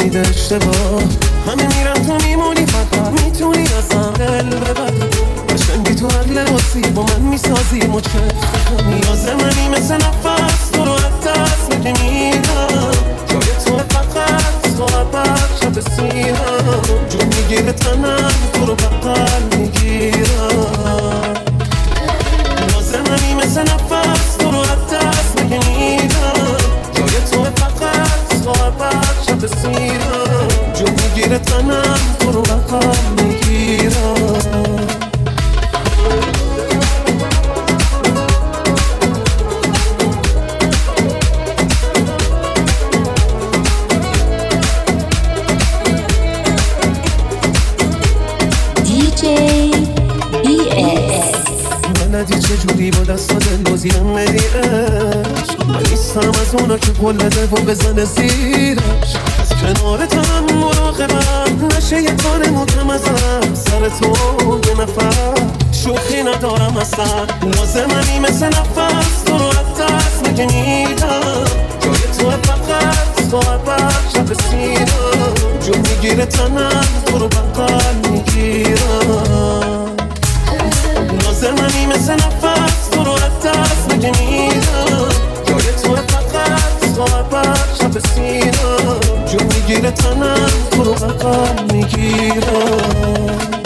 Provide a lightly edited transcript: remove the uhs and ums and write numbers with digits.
میده اشتباه. همه میرن تو میمونی، فقط میتونی ازم دل ببری. قشنگی تو عقل بازی با من میسازی مچه نیاز منی مثل نفس تو رو از دست میگه میرم. جای تو فقط تو عبر شب سینم جون میگیره تنم تو رو بقل میگیرم. نیاز منی مثل نفس تو رو از دست میگه میرم. جای تو فقط تو عبر شب سینم جون میگیره تنم تو رو بقل میگیرم. ندی چجوری با دست دل بازیم بدیش. من نیستم از اونا که پل بده و بزنه زیرش. از کنارتم مراقبم نشه یه کار مکم ازم. سر تو یه نفر شوخی ندارم اصلا. لازممی مثل نفس تو رو از دست میگه میدم. جای تو فقط تو عبر شب سینم جون میگیره تنم تو رو بقل میگیرم. لازممی مثل نفس تو رو از دست میگه میدم. جای تو فقط تو عبر شب سینم جون میگیره تنم تو رو بقل میگیرم.